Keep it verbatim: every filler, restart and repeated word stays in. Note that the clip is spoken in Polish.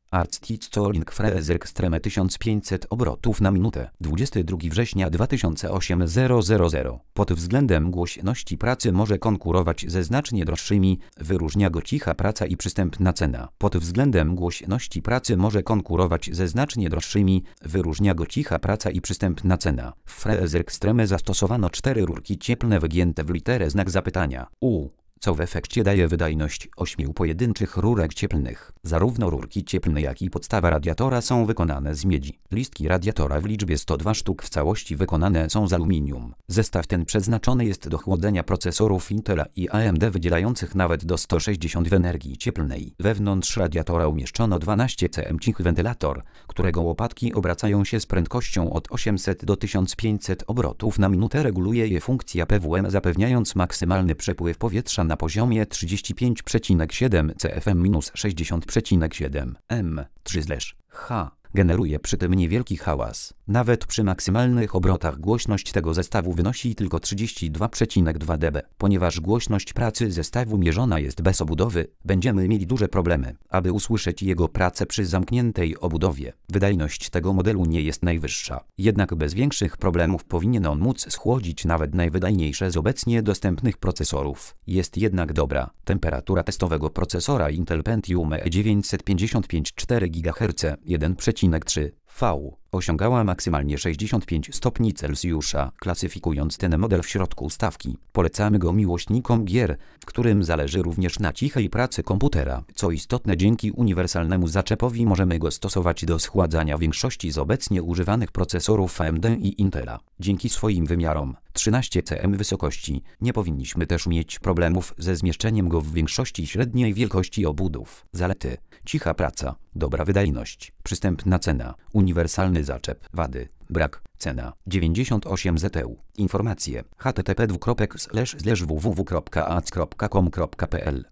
Artsticzoling Freezer Extreme tysiąc pięćset obrotów na minutę. dwudziestego drugiego września dwa tysiące ósmego roku. Pod względem głośności pracy może konkurować ze znacznie droższymi, wyróżnia go cicha praca i przystępna cena. Pod względem głośności pracy może konkurować ze znacznie droższymi, wyróżnia go cicha praca i przystępna cena. W Freezer Extreme zastosowano cztery rurki cieplne wygięte w literę znak zapytania U, co w efekcie daje wydajność ośmiu pojedynczych rurek cieplnych. Zarówno rurki cieplne, jak i podstawa radiatora są wykonane z miedzi. Listki radiatora w liczbie sto dwa sztuk w całości wykonane są z aluminium. Zestaw ten przeznaczony jest do chłodzenia procesorów Intela i A M D wydzielających nawet do sto sześćdziesiąt w energii cieplnej. Wewnątrz radiatora umieszczono dwanaście cm cichy wentylator, którego łopatki obracają się z prędkością od osiemset do tysiąc pięćset obrotów na minutę. Reguluje je funkcja P W M, zapewniając maksymalny przepływ powietrza na poziomie trzydzieści pięć przecinek siedem C F M minus sześćdziesiąt przecinek siedem M trzy H. Generuje przy tym niewielki hałas. Nawet przy maksymalnych obrotach głośność tego zestawu wynosi tylko trzydzieści dwa przecinek dwa decybela. Ponieważ głośność pracy zestawu mierzona jest bez obudowy, będziemy mieli duże problemy, aby usłyszeć jego pracę przy zamkniętej obudowie. Wydajność tego modelu nie jest najwyższa. Jednak bez większych problemów powinien on móc schłodzić nawet najwydajniejsze z obecnie dostępnych procesorów. Jest jednak dobra. Temperatura testowego procesora Intel Pentium E dziewięćset pięćdziesiąt pięć cztery gigaherca jeden przecinek trzy V osiągała maksymalnie sześćdziesiąt pięć stopni Celsjusza. Klasyfikując ten model w środku stawki, polecamy go miłośnikom gier, w którym zależy również na cichej pracy komputera. Co istotne, dzięki uniwersalnemu zaczepowi możemy go stosować do schładzania większości z obecnie używanych procesorów A M D i Intela. Dzięki swoim wymiarom trzynaście cm wysokości nie powinniśmy też mieć problemów ze zmieszczeniem go w większości średniej wielkości obudów. Zalety: cicha praca, dobra wydajność, przystępna cena, uniwersalny zaczep. Wady: brak, cena dziewięćdziesiąt osiem zł. Informacje: h t t p dwukropek slash slash w w w kropka a c kropka com kropka p l